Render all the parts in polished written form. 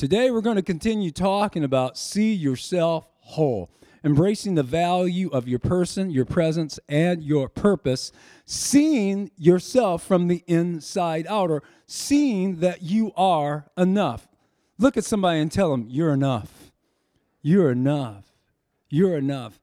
Today we're going to continue talking about see yourself whole, embracing the value of your person, your presence, and your purpose, seeing yourself from the inside out, or seeing that you are enough. Look at somebody and tell them, you're enough. You're enough. You're enough.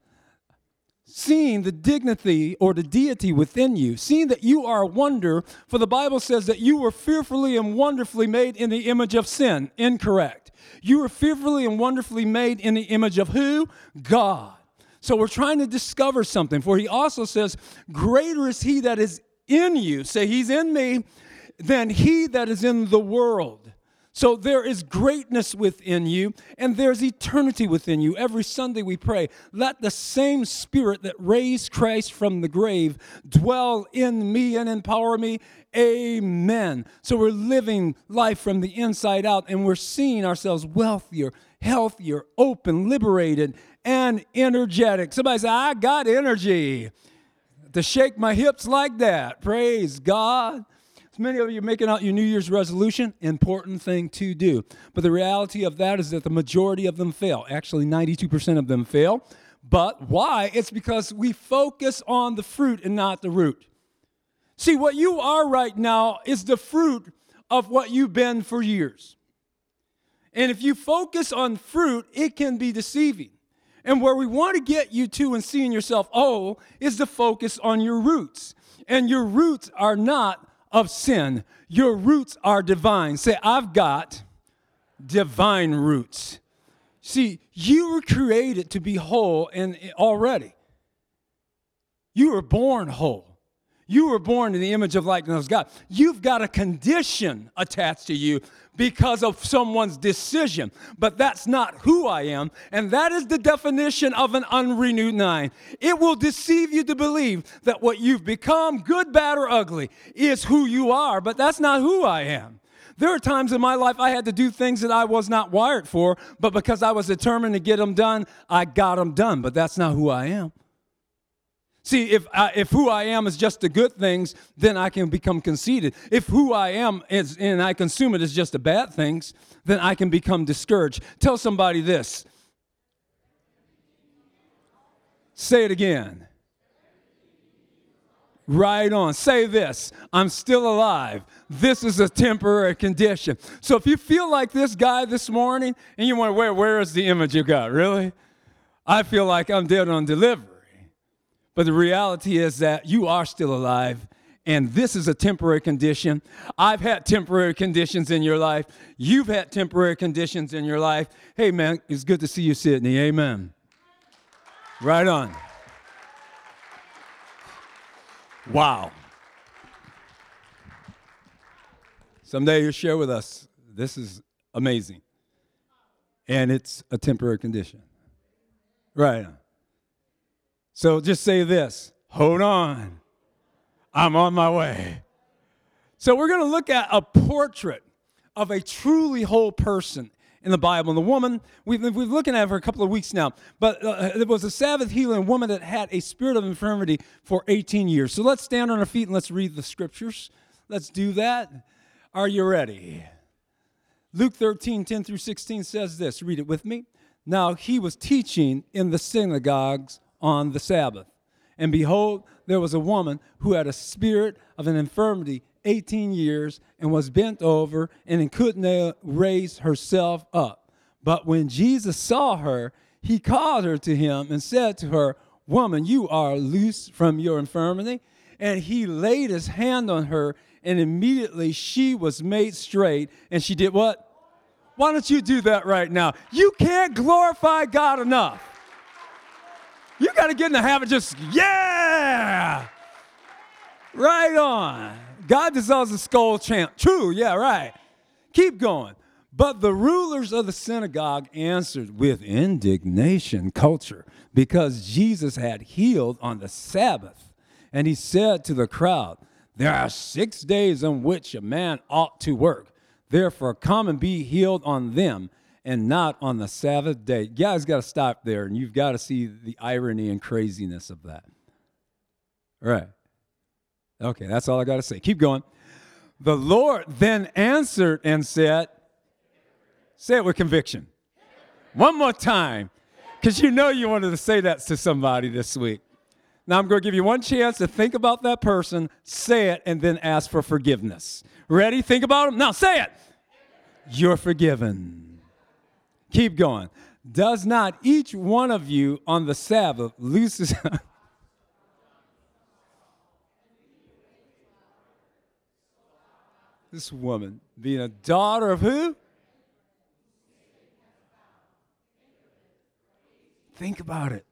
Seeing the dignity or the deity within you, seeing that you are a wonder, for the Bible says that you were fearfully and wonderfully made in the image of sin. Incorrect. You were fearfully and wonderfully made in the image of who? God. So we're trying to discover something, for he also says, greater is he that is in you, say he's in me, than he that is in the world. So there is greatness within you, and there's eternity within you. Every Sunday we pray, let the same Spirit that raised Christ from the grave dwell in me and empower me. Amen. So we're living life from the inside out, and we're seeing ourselves wealthier, healthier, open, liberated, and energetic. Somebody say, I got energy to shake my hips like that. Praise God. Many of you are making out your New Year's resolution, important thing to do. But the reality of that is that the majority of them fail. Actually, 92% of them fail. But why? It's because we focus on the fruit and not the root. See, what you are right now is the fruit of what you've been for years. And if you focus on fruit, it can be deceiving. And where we want to get you to and seeing yourself, is to focus on your roots. And your roots are not of sin. Your roots are divine. Say, I've got divine roots. See, you were created to be whole and already. You were born whole. You were born in the image of likeness of God. You've got a condition attached to you because of someone's decision. But that's not who I am. And that is the definition of an unrenewed mind. It will deceive you to believe that what you've become, good, bad, or ugly, is who you are. But that's not who I am. There are times in my life I had to do things that I was not wired for. But because I was determined to get them done, I got them done. But that's not who I am. See, if who I am is just the good things, then I can become conceited. If who I am is, and I consume it as just the bad things, then I can become discouraged. Tell somebody this. Say it again. Right on. Say this. I'm still alive. This is a temporary condition. So if you feel like this guy this morning, and you wonder, where is the image of God? Really? I feel like I'm dead on delivery. But the reality is that you are still alive, and this is a temporary condition. I've had temporary conditions in your life. You've had temporary conditions in your life. Hey, man, it's good to see you, Sydney. Amen. Right on. Wow. Someday you'll share with us. This is amazing. And it's a temporary condition. Right on. So just say this, hold on, I'm on my way. So we're going to look at a portrait of a truly whole person in the Bible. And the woman, we've been looking at her for a couple of weeks now, but there was a Sabbath healing woman that had a spirit of infirmity for 18 years. So let's stand on our feet and let's read the scriptures. Let's do that. Are you ready? Luke 13:10 through 16 says this. Read it with me. Now he was teaching in the synagogues on the Sabbath. And behold, there was a woman who had a spirit of an infirmity 18 years and was bent over and couldn't raise herself up. But when Jesus saw her, he called her to him and said to her, Woman, you are loose from your infirmity. And he laid his hand on her, and immediately she was made straight. And she did what? Why don't you do that right now? You can't glorify God enough. You got to get in the habit just, yeah! Right on. God deserves a skull chant. True, yeah, right. Keep going. But the rulers of the synagogue answered with indignation, culture, because Jesus had healed on the Sabbath. And he said to the crowd, There are 6 days on which a man ought to work. Therefore, come and be healed on them, and not on the Sabbath day. You guys got to stop there, and you've got to see the irony and craziness of that. All right. Okay, that's all I got to say. Keep going. The Lord then answered and said, Say it with conviction. One more time, because you know you wanted to say that to somebody this week. Now I'm going to give you one chance to think about that person, say it, and then ask for forgiveness. Ready? Think about them. Now say it. You're forgiven. Keep going. Does not each one of you on the Sabbath loose his... This woman being a daughter of who? Think about it.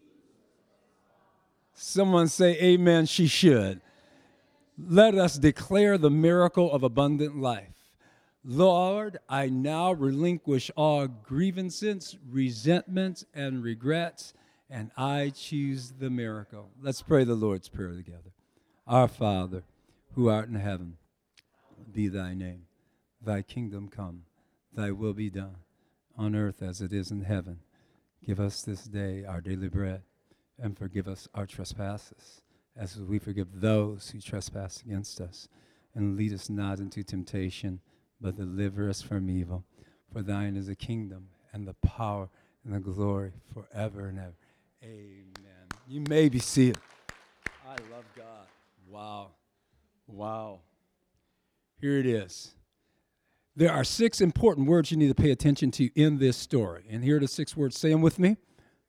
Someone say amen, she should. Let us declare the miracle of abundant life. Lord, I now relinquish all grievances, resentments, and regrets, and I choose the miracle. Let's pray the Lord's Prayer together. Our Father, who art in heaven, be thy name. Thy kingdom come, thy will be done, on earth as it is in heaven. Give us this day our daily bread, and forgive us our trespasses, as we forgive those who trespass against us. And lead us not into temptation, but deliver us from evil. For thine is the kingdom, and the power, and the glory, forever and ever. Amen. You may be seated. I love God. Wow. Wow. Here it is. There are 6 important words you need to pay attention to in this story. And here are the 6 words. Say them with me.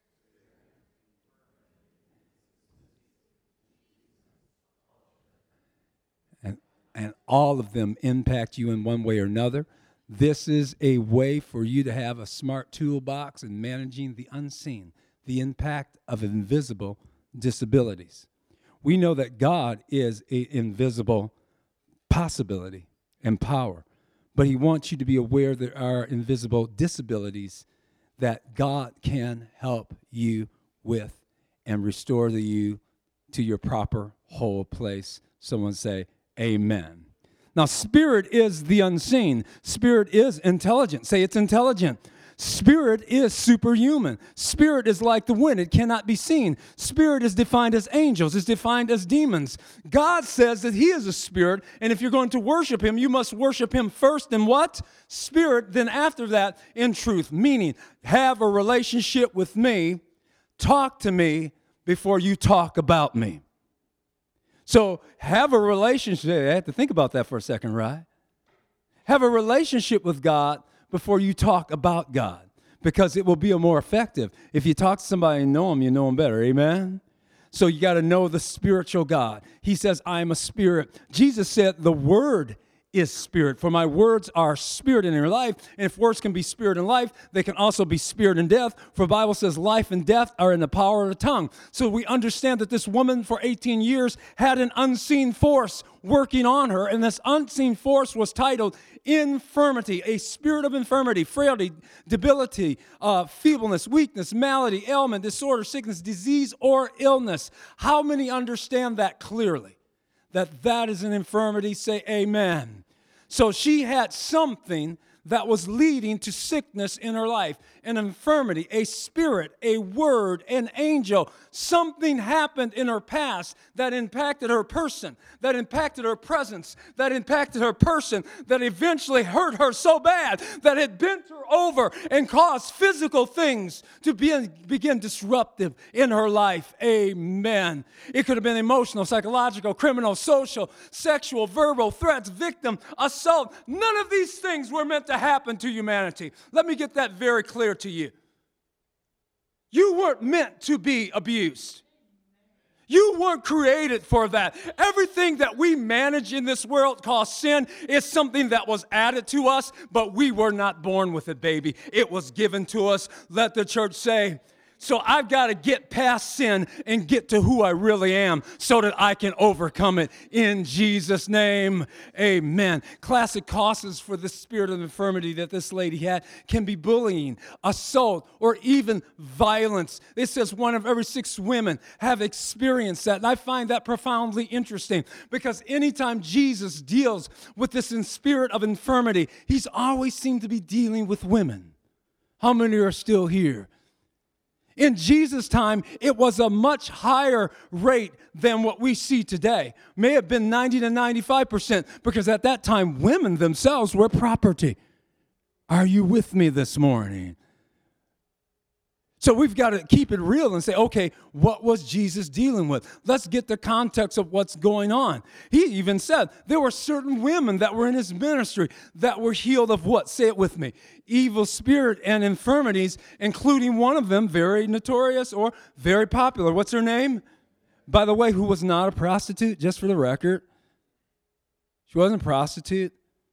And all of them impact you in one way or another. This is a way for you to have a smart toolbox in managing the unseen, the impact of invisible disabilities. We know that God is an invisible possibility and power. But he wants you to be aware there are invisible disabilities that God can help you with and restore you to your proper whole place. Someone say, amen. Now, spirit is the unseen. Spirit is intelligent. Say it's intelligent. Spirit is superhuman. Spirit is like the wind. It cannot be seen. Spirit is defined as angels. It's defined as demons. God says that he is a spirit, and if you're going to worship him, you must worship him first in what? Spirit, then after that, in truth. Meaning, have a relationship with me, talk to me before you talk about me. So, have a relationship. I have to think about that for a second, right? Have a relationship with God before you talk about God, because it will be more effective. If you talk to somebody and know him, you know him better. Amen? So you got to know the spiritual God. He says, I am a spirit. Jesus said, the word is spirit. For my words are spirit in your life. And if words can be spirit and life, they can also be spirit and death. For the Bible says life and death are in the power of the tongue. So we understand that this woman for 18 years had an unseen force working on her. And this unseen force was titled infirmity, a spirit of infirmity, frailty, debility, feebleness, weakness, malady, ailment, disorder, sickness, disease, or illness. How many understand that clearly? That is an infirmity? Say amen. So she had something that was leading to sickness in her life, an infirmity, a spirit, a word, an angel. Something happened in her past that impacted her person, that impacted her presence, that impacted her person, that eventually hurt her so bad that it bent her over and caused physical things to begin disruptive in her life. Amen. It could have been emotional, psychological, criminal, social, sexual, verbal, threats, victim, assault. None of these things were meant to happen to humanity. Let me get that very clear to you. You weren't meant to be abused. You weren't created for that. Everything that we manage in this world called sin is something that was added to us, but we were not born with it, baby. It was given to us. Let the church say, so I've got to get past sin and get to who I really am so that I can overcome it in Jesus' name. Amen. Classic causes for the spirit of infirmity that this lady had can be bullying, assault, or even violence. It says 1 of every 6 women have experienced that. And I find that profoundly interesting because anytime Jesus deals with this spirit of infirmity, he's always seemed to be dealing with women. How many are still here? In Jesus' time, it was a much higher rate than what we see today. May have been 90 to 95%, because at that time, women themselves were property. Are you with me this morning? So we've got to keep it real and say, okay, what was Jesus dealing with? Let's get the context of what's going on. He even said there were certain women that were in his ministry that were healed of what? Say it with me. Evil spirit and infirmities, including one of them, very notorious or very popular. What's her name? By the way, who was not a prostitute, just for the record. She wasn't a prostitute.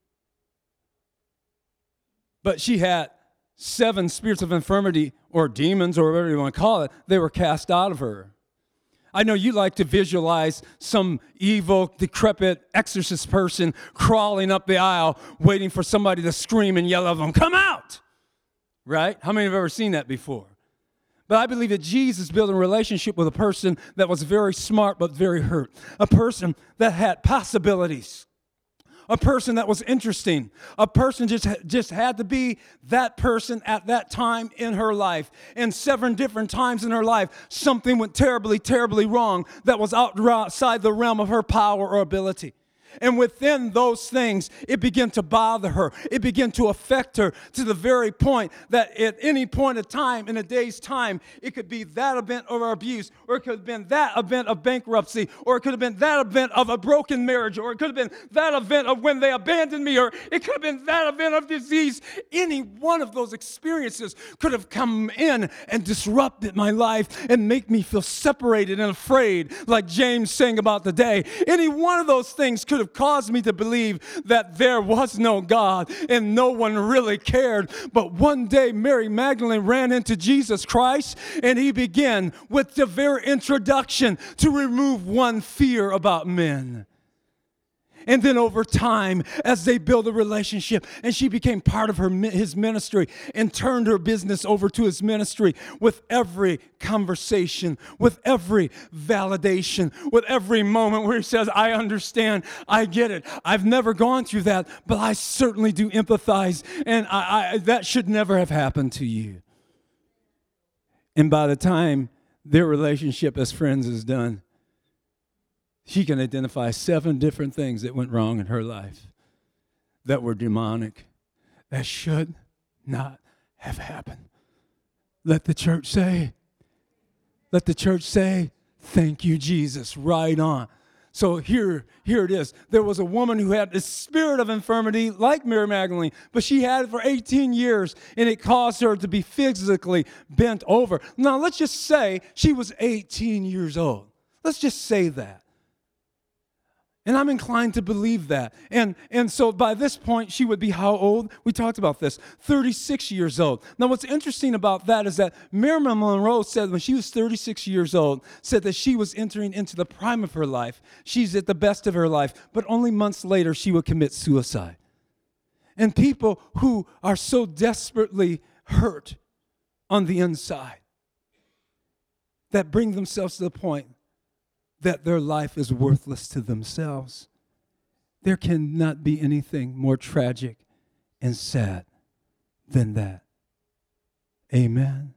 But she had 7 spirits of infirmity or demons or whatever you want to call it. They were cast out of her. I know you like to visualize some evil, decrepit exorcist person crawling up the aisle waiting for somebody to scream and yell at them, come out! Right? How many have ever seen that before? But I believe that Jesus built a relationship with a person that was very smart but very hurt. A person that had possibilities. A person that was interesting. A person just had to be that person at that time in her life. And 7 different times in her life, something went terribly, terribly wrong that was outside the realm of her power or ability. And within those things, it began to bother her. It began to affect her to the very point that at any point of time, in a day's time, it could be that event of abuse, or it could have been that event of bankruptcy, or it could have been that event of a broken marriage, or it could have been that event of when they abandoned me, or it could have been that event of disease. Any one of those experiences could have come in and disrupted my life and make me feel separated and afraid, like James sang about today. Any one of those things could have caused me to believe that there was no God and no one really cared. But one day Mary Magdalene ran into Jesus Christ, and he began with the very introduction to remove one fear about men. And then over time, as they build a relationship, and she became part of his ministry and turned her business over to his ministry with every conversation, with every validation, with every moment where he says, I understand, I get it. I've never gone through that, but I certainly do empathize, and that should never have happened to you. And by the time their relationship as friends is done, she can identify 7 different things that went wrong in her life that were demonic, that should not have happened. Let the church say, thank you, Jesus, right on. So here it is. There was a woman who had the spirit of infirmity like Mary Magdalene, but she had it for 18 years, and it caused her to be physically bent over. Now, let's just say she was 18 years old. Let's just say that. And I'm inclined to believe that. And so by this point, she would be how old? We talked about this, 36 years old. Now, what's interesting about that is that Marilyn Monroe said when she was 36 years old, said that she was entering into the prime of her life. She's at the best of her life. But only months later, she would commit suicide. And people who are so desperately hurt on the inside that bring themselves to the point that their life is worthless to themselves. There cannot be anything more tragic and sad than that. Amen.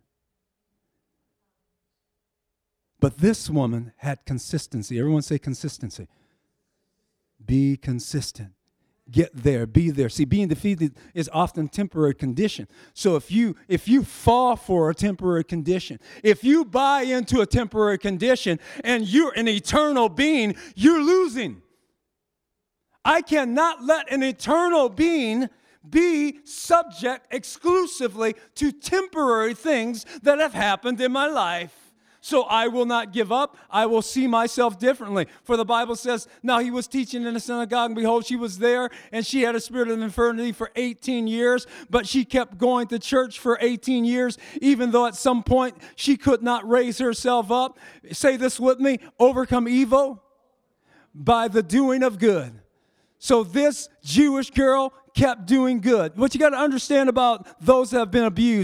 But this woman had consistency. Everyone say consistency. Be consistent. Get there, be there. See, being defeated is often temporary condition. So if you fall for a temporary condition, if you buy into a temporary condition and you're an eternal being, you're losing. I cannot let an eternal being be subject exclusively to temporary things that have happened in my life. So I will not give up. I will see myself differently. For the Bible says, now he was teaching in the synagogue, and behold, she was there, and she had a spirit of infirmity for 18 years, but she kept going to church for 18 years, even though at some point she could not raise herself up. Say this with me, overcome evil by the doing of good. So this Jewish girl kept doing good. What you got to understand about those that have been abused,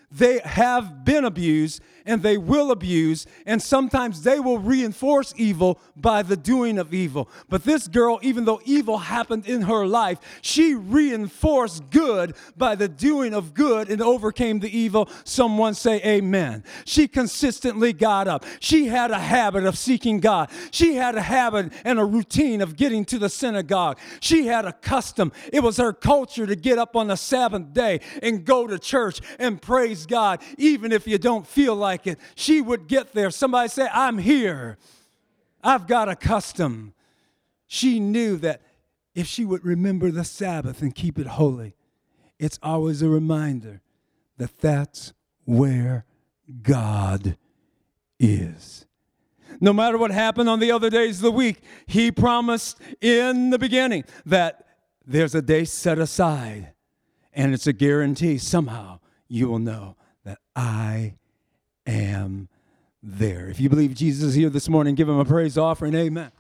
they have been abused and they will abuse, and sometimes they will reinforce evil by the doing of evil. But this girl, even though evil happened in her life, she reinforced good by the doing of good and overcame the evil. Someone say amen. She consistently got up. She had a habit of seeking God. She had a habit and a routine of getting to the synagogue. She had a custom. It was her culture to get up on the Sabbath day and go to church and praise God, even if you don't feel like it. She would get there. Somebody say, I'm here. I've got a custom. She knew that if she would remember the Sabbath and keep it holy, it's always a reminder that that's where God is. No matter what happened on the other days of the week, he promised in the beginning that there's a day set aside, and it's a guarantee. Somehow you will know that I am there. If you believe Jesus is here this morning, give him a praise offering. Amen.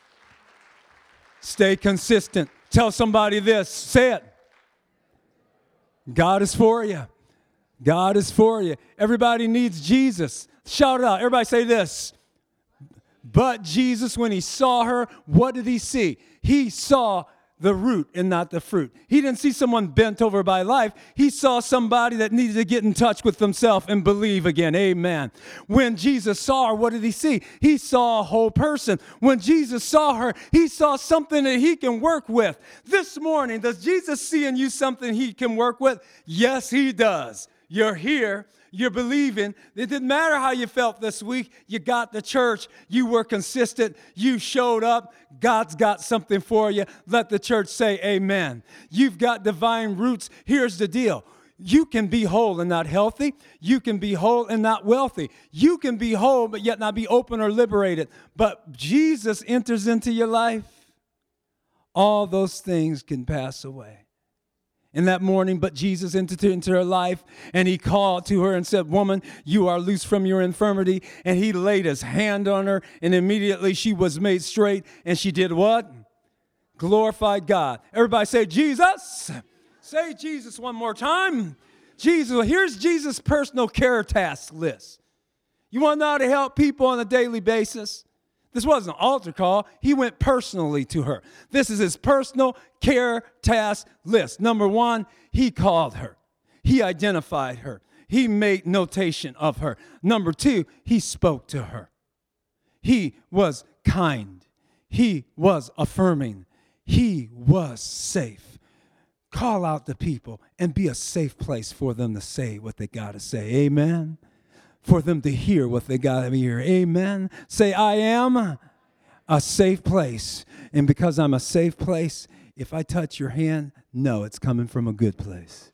Stay consistent. Tell somebody this. Say it. God is for you. God is for you. Everybody needs Jesus. Shout it out. Everybody say this. But Jesus, when he saw her, what did he see? He saw the root and not the fruit. He didn't see someone bent over by life. He saw somebody that needed to get in touch with themselves and believe again. Amen. When Jesus saw her, what did he see? He saw a whole person. When Jesus saw her, he saw something that he can work with. This morning, does Jesus see in you something he can work with? Yes, he does. You're here. You're believing. It didn't matter how you felt this week. You got to church. You were consistent. You showed up. God's got something for you. Let the church say amen. You've got divine roots. Here's the deal. You can be whole and not healthy. You can be whole and not wealthy. You can be whole but yet not be open or liberated. But Jesus enters into your life. All those things can pass away. In that morning, but Jesus entered into her life, and he called to her and said, woman, you are loose from your infirmity. And he laid his hand on her, and immediately she was made straight. And she did what? Glorified God. Everybody say, Jesus. Say Jesus one more time. Jesus. Well, here's Jesus' personal care task list. You want to know how to help people on a daily basis? This wasn't an altar call. He went personally to her. This is his personal care task list. Number one, he called her. He identified her. He made notation of her. Number two, he spoke to her. He was kind. He was affirming. He was safe. Call out the people and be a safe place for them to say what they got to say. Amen. For them to hear what they got to hear. Amen. Say, I am a safe place. And because I'm a safe place, if I touch your hand, no, it's coming from a good place.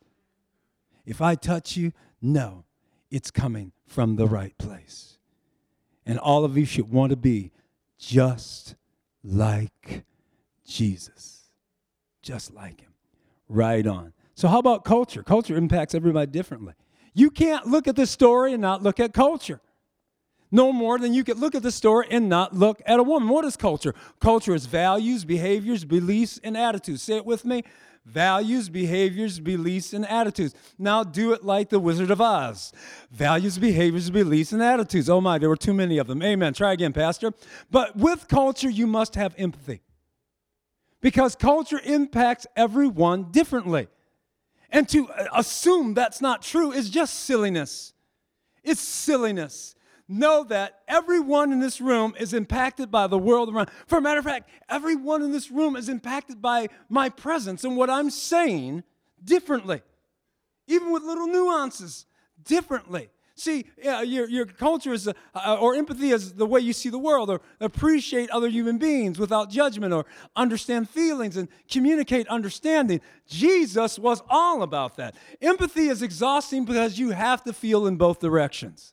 If I touch you, no, it's coming from the right place. And all of you should want to be just like Jesus. Just like him. Right on. So how about culture? Culture impacts everybody differently. You can't look at this story and not look at culture. No more than you can look at the story and not look at a woman. What is culture? Culture is values, behaviors, beliefs, and attitudes. Say it with me. Values, behaviors, beliefs, and attitudes. Now do it like the Wizard of Oz. Values, behaviors, beliefs, and attitudes. Oh my, there were too many of them. Amen. Try again, Pastor. But with culture, you must have empathy. Because culture impacts everyone differently. And to assume that's not true is just silliness. It's silliness. Know that everyone in this room is impacted by the world around. For a matter of fact, everyone in this room is impacted by my presence and what I'm saying differently. Even with little nuances, differently. See, your culture is, or empathy is the way you see the world, or appreciate other human beings without judgment, or understand feelings and communicate understanding. Jesus was all about that. Empathy is exhausting because you have to feel in both directions.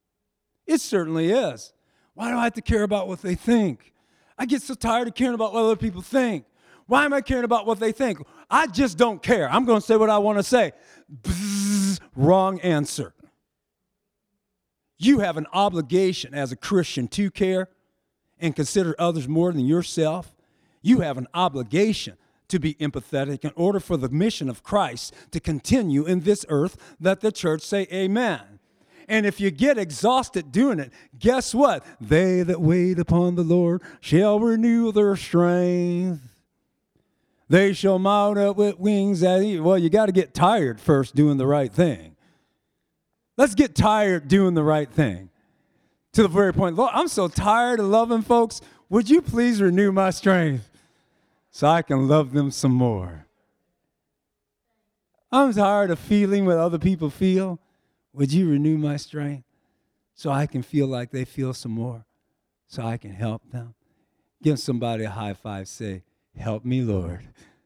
It certainly is. Why do I have to care about what they think? I get so tired of caring about what other people think. Why am I caring about what they think? I just don't care. I'm going to say what I want to say. Bzzz, wrong answer. You have an obligation as a Christian to care and consider others more than yourself. You have an obligation to be empathetic in order for the mission of Christ to continue in this earth. Let the church say amen. And if you get exhausted doing it, guess what? They that wait upon the Lord shall renew their strength. They shall mount up with wings as eagles. Well, you got to get tired first doing the right thing. Let's get tired doing the right thing. To the very point, Lord, I'm so tired of loving folks. Would you please renew my strength so I can love them some more? I'm tired of feeling what other people feel. Would you renew my strength so I can feel like they feel some more, so I can help them? Give somebody a high five, say, help me, Lord.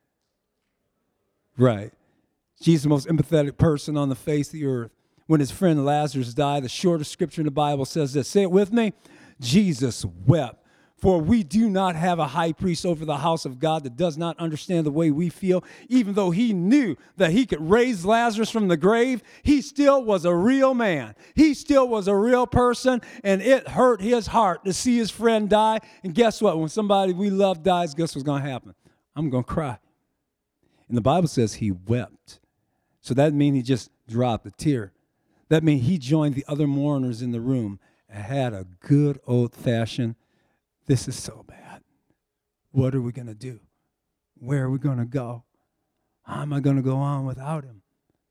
Right. Jesus, the most empathetic person on the face of the earth. When his friend Lazarus died, the shortest scripture in the Bible says this. Say it with me. Jesus wept. For we do not have a high priest over the house of God that does not understand the way we feel. Even though he knew that he could raise Lazarus from the grave, he still was a real man. He still was a real person, and it hurt his heart to see his friend die. And guess what? When somebody we love dies, guess what's going to happen? I'm going to cry. And the Bible says he wept. So that means he just dropped a tear. That means he joined the other mourners in the room and had a good old-fashioned, this is so bad. What are we going to do? Where are we going to go? How am I going to go on without him?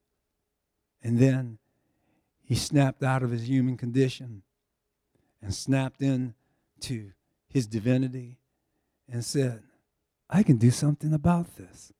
And then he snapped out of his human condition and snapped into his divinity and said, I can do something about this.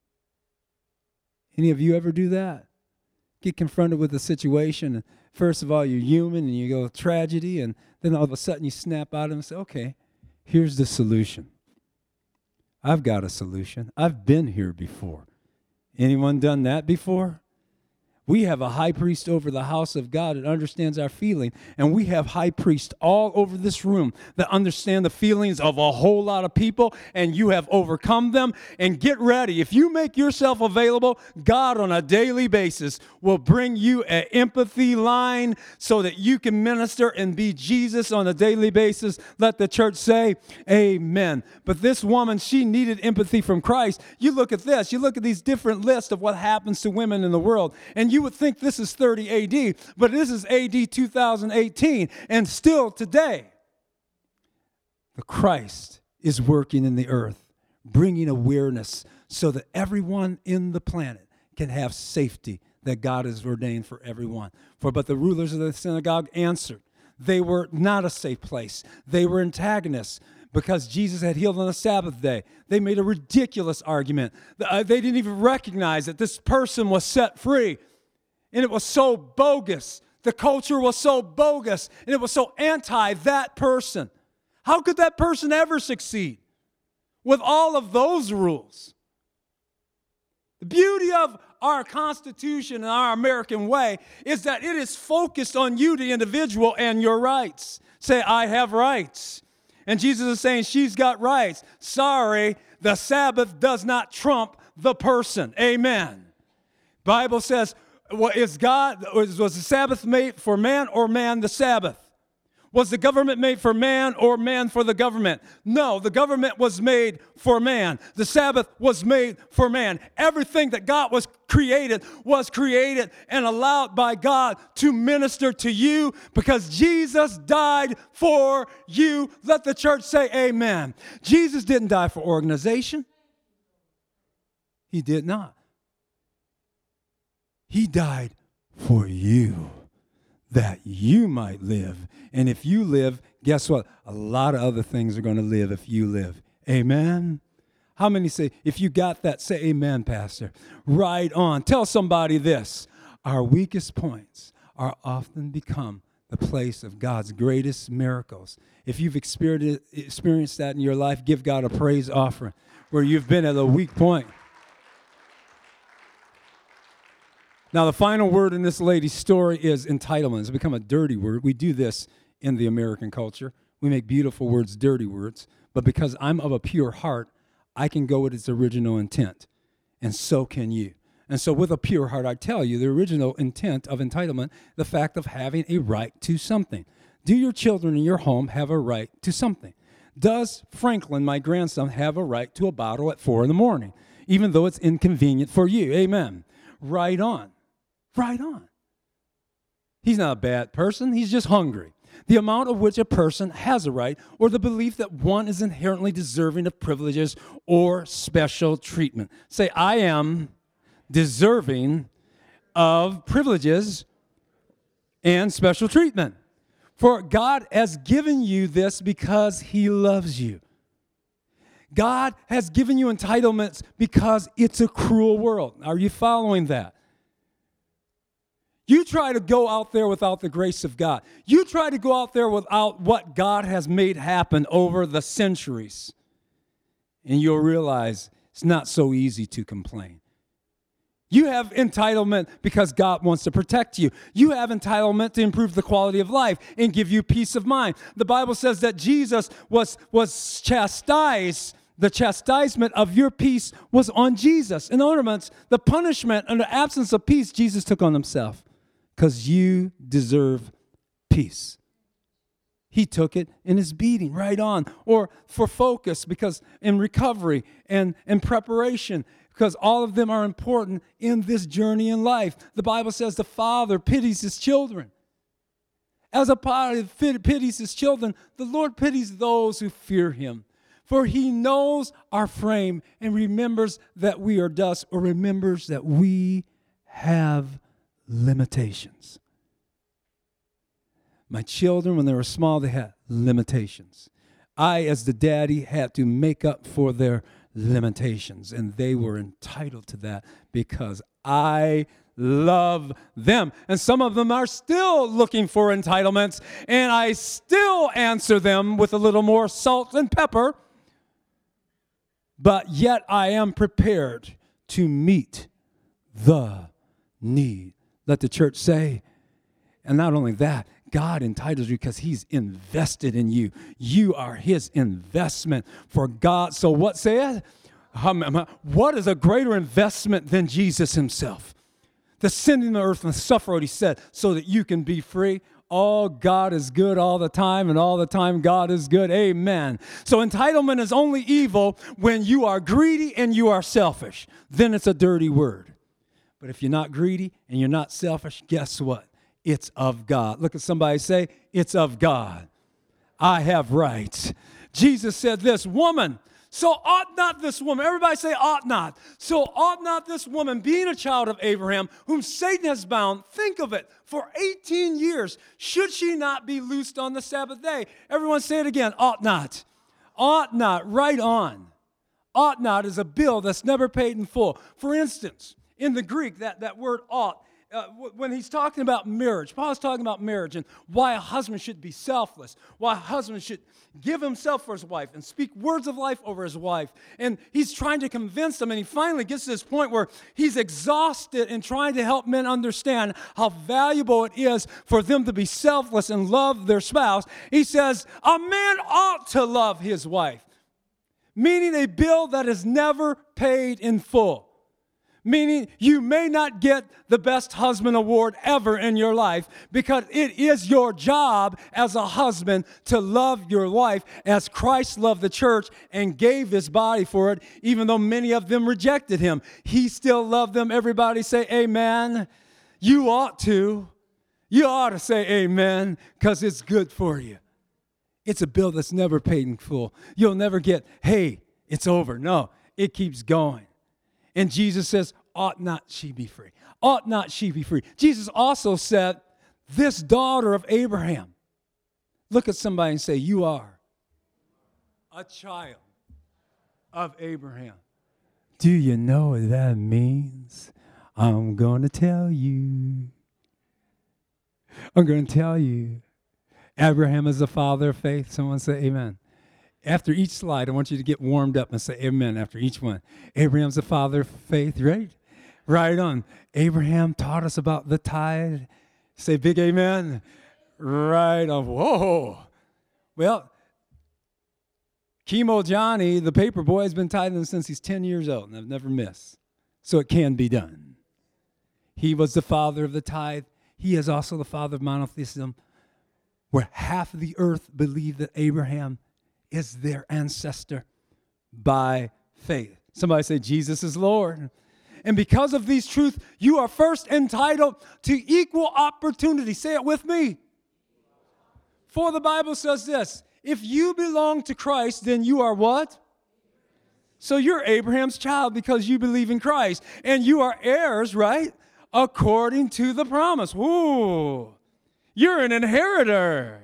Any of you ever do that? Get confronted with a situation, and first of all, you're human, and you go, tragedy, and then all of a sudden you snap out and say, okay, here's the solution. I've got a solution. I've been here before. Anyone done that before? We have a high priest over the house of God that understands our feeling, and we have high priests all over this room that understand the feelings of a whole lot of people, and you have overcome them. And get ready. If you make yourself available, God on a daily basis will bring you an empathy line so that you can minister and be Jesus on a daily basis. Let the church say amen. But this woman, she needed empathy from Christ. You look at this. You look at these different lists of what happens to women in the world, and you would think this is 30 AD, but this is AD 2018, and still today, the Christ is working in the earth, bringing awareness so that everyone in the planet can have safety that God has ordained for everyone. But the rulers of the synagogue answered. They were not a safe place. They were antagonists. Because Jesus had healed on the Sabbath day. They made a ridiculous argument. They didn't even recognize that this person was set free. And it was so bogus. The culture was so bogus. And it was so anti that person. How could that person ever succeed with all of those rules? The beauty of our Constitution and our American way is that it is focused on you, the individual, and your rights. Say, I have rights. And Jesus is saying, she's got rights. Sorry, the Sabbath does not trump the person. Amen. Bible says, was the Sabbath made for man or man the Sabbath? Was the government made for man or man for the government? No, the government was made for man. The Sabbath was made for man. Everything that God was created and allowed by God to minister to you because Jesus died for you. Let the church say amen. Jesus didn't die for organization. He did not. He died for you, that you might live. And if you live, guess what? A lot of other things are going to live if you live. Amen? How many say, if you got that, say amen, Pastor. Right on. Tell somebody this. Our weakest points are often become the place of God's greatest miracles. If you've experienced that in your life, give God a praise offering where you've been at a weak point. Now, the final word in this lady's story is entitlement. It's become a dirty word. We do this in the American culture. We make beautiful words dirty words. But because I'm of a pure heart, I can go with its original intent. And so can you. And so with a pure heart, I tell you, the original intent of entitlement, the fact of having a right to something. Do your children in your home have a right to something? Does Franklin, my grandson, have a right to a bottle at 4 in the morning? even though it's inconvenient for you. Amen. Right on. Right on. He's not a bad person. He's just hungry. The amount of which a person has a right, or the belief that one is inherently deserving of privileges or special treatment. Say, I am deserving of privileges and special treatment. For God has given you this because he loves you. God has given you entitlements because it's a cruel world. Are you following that? You try to go out there without the grace of God. You try to go out there without what God has made happen over the centuries. And you'll realize it's not so easy to complain. You have entitlement because God wants to protect you. You have entitlement to improve the quality of life and give you peace of mind. The Bible says that Jesus was chastised. The chastisement of your peace was on Jesus. In other words, the punishment and the absence of peace Jesus took on himself because you deserve peace. He took it in his beating, right on. Or for focus, because in recovery and preparation, because all of them are important in this journey in life. The Bible says the Father pities his children. As a father pities his children, the Lord pities those who fear him. For he knows our frame and remembers that we are dust, or remembers that we have limitations. My children, when they were small, they had limitations. I, as the daddy, had to make up for their limitations, and they were entitled to that because I love them. And some of them are still looking for entitlements, and I still answer them with a little more salt and pepper, but yet I am prepared to meet the need. Let the church say. And not only that, God entitles you because he's invested in you. You are his investment for God. So what saith? What is a greater investment than Jesus himself? Descending to earth and suffer what he said so that you can be free. Oh, God is good all the time, and all the time God is good. Amen. So entitlement is only evil when you are greedy and you are selfish. Then it's a dirty word. But if you're not greedy and you're not selfish, guess what? It's of God. Look at somebody, say, it's of God. I have rights. Jesus said this, woman, so ought not this woman, everybody say ought not. So ought not this woman, being a child of Abraham, whom Satan has bound, think of it, for 18 years, should she not be loosed on the Sabbath day? Everyone say it again, ought not. Ought not, right on. Ought not is a bill that's never paid in full. For instance, in the Greek, that word ought, when he's talking about marriage, Paul's talking about marriage and why a husband should be selfless, why a husband should give himself for his wife and speak words of life over his wife. And he's trying to convince them, and he finally gets to this point where he's exhausted in trying to help men understand how valuable it is for them to be selfless and love their spouse. He says, a man ought to love his wife, meaning a bill that is never paid in full. Meaning you may not get the best husband award ever in your life because it is your job as a husband to love your wife as Christ loved the church and gave his body for it, even though many of them rejected him. He still loved them. Everybody say amen. You ought to. You ought to say amen because it's good for you. It's a bill that's never paid in full. You'll never get, hey, it's over. No, it keeps going. And Jesus says, ought not she be free? Ought not she be free? Jesus also said, this daughter of Abraham. Look at somebody and say, you are a child of Abraham. Do you know what that means? I'm going to tell you. I'm going to tell you. Abraham is the father of faith. Someone say amen. After each slide, I want you to get warmed up and say amen after each one. Abraham's the father of faith, right? Right on. Abraham taught us about the tithe. Say big amen. Right on. Whoa. Well, Chemo Johnny, the paper boy, has been tithing since he's 10 years old, and I've never missed. So it can be done. He was the father of the tithe. He is also the father of monotheism, where half of the earth believe that Abraham is their ancestor by faith. Somebody say, Jesus is Lord. And because of these truths, you are first entitled to equal opportunity. Say it with me. For the Bible says this, if you belong to Christ, then you are what? So you're Abraham's child because you believe in Christ. And you are heirs, right? According to the promise. Woo! You're an inheritor.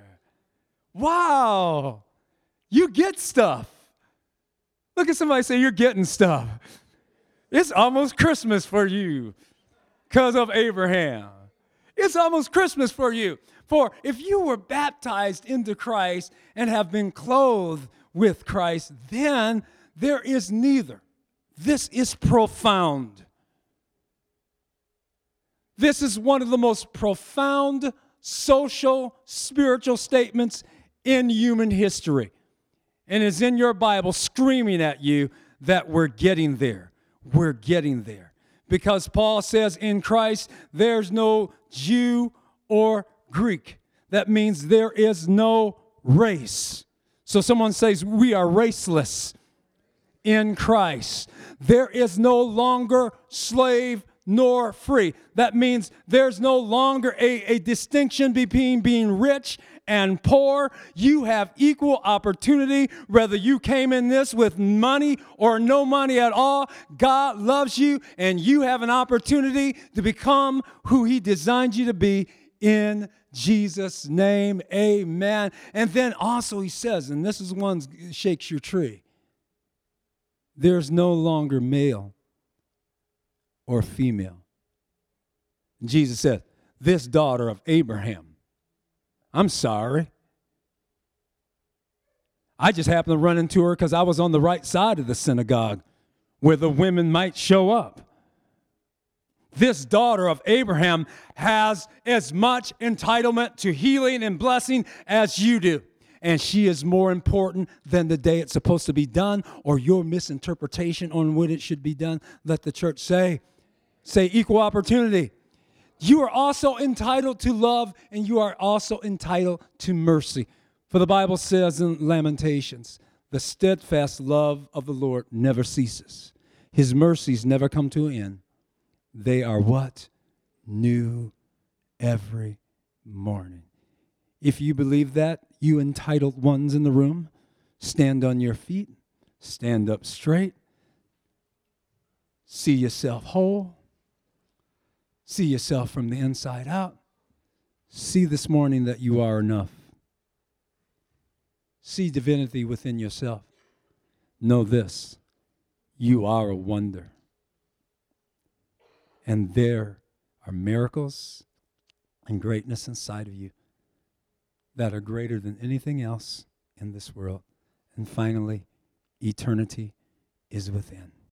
Wow! You get stuff. Look at somebody say, you're getting stuff. It's almost Christmas for you because of Abraham. It's almost Christmas for you. For if you were baptized into Christ and have been clothed with Christ, then there is neither. This is profound. This is one of the most profound social, spiritual statements in human history. And it's in your Bible screaming at you that we're getting there. We're getting there. Because Paul says in Christ, there's no Jew or Greek. That means there is no race. So someone says we are raceless in Christ. There is no longer slave nor free. That means there's no longer a distinction between being rich and poor. You have equal opportunity, whether you came in this with money or no money at all. God loves you, and you have an opportunity to become who He designed you to be in Jesus' name. Amen. And then also He says, and this is one that shakes your tree, there's no longer male or female. Jesus said, this daughter of Abraham, I'm sorry. I just happened to run into her because I was on the right side of the synagogue where the women might show up. This daughter of Abraham has as much entitlement to healing and blessing as you do. And she is more important than the day it's supposed to be done or your misinterpretation on when it should be done. Let the church say equal opportunity. You are also entitled to love, and you are also entitled to mercy. For the Bible says in Lamentations, the steadfast love of the Lord never ceases. His mercies never come to an end. They are what? New every morning. If you believe that, you entitled ones in the room, stand on your feet, stand up straight, see yourself whole, see yourself from the inside out, see this morning that you are enough. See divinity within yourself. Know this, you are a wonder. And there are miracles and greatness inside of you that are greater than anything else in this world. And finally, eternity is within.